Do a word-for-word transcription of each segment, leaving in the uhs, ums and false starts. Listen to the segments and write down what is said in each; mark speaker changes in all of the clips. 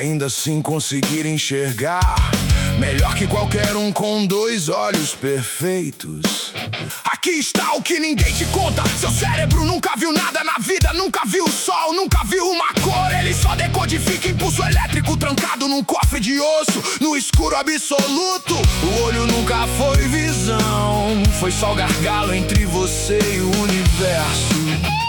Speaker 1: ainda assim conseguir enxergar melhor que qualquer um com dois olhos perfeitos. Aqui está o que ninguém te conta. Seu cérebro nunca viu nada na vida, nunca viu o sol, nunca viu uma cor. Ele só decodifica impulso elétrico trancado num cofre de osso, no escuro absoluto. O olho nunca foi visão, foi só gargalo entre você e o universo.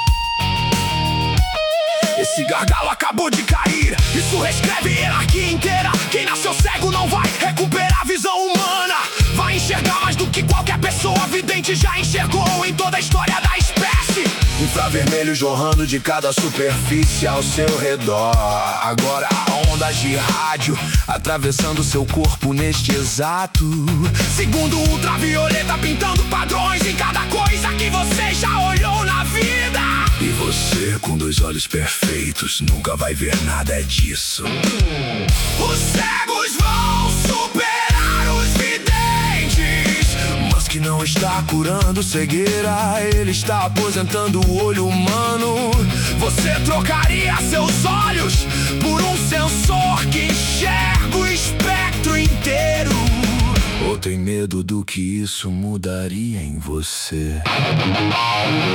Speaker 1: Esse gargalo acabou de cair, isso reescreve a hierarquia inteira. Quem nasceu cego não vai recuperar a visão humana. Vai enxergar mais do que qualquer pessoa vidente já enxergou em toda a história da espécie. Infravermelho jorrando de cada superfície ao seu redor. Agora ondas de rádio atravessando seu corpo neste exato segundo. Ultravioleta pintando padrões em cada coisa que você já olhou na vida. E você, com dois olhos perfeitos, nunca vai ver nada disso. Os cegos vão superar os videntes, mas que não está curando cegueira, ele está aposentando o olho humano. Você trocaria seus olhos por um sensor que enxerga o espectro inteiro? Ou tem medo do que isso mudaria em você?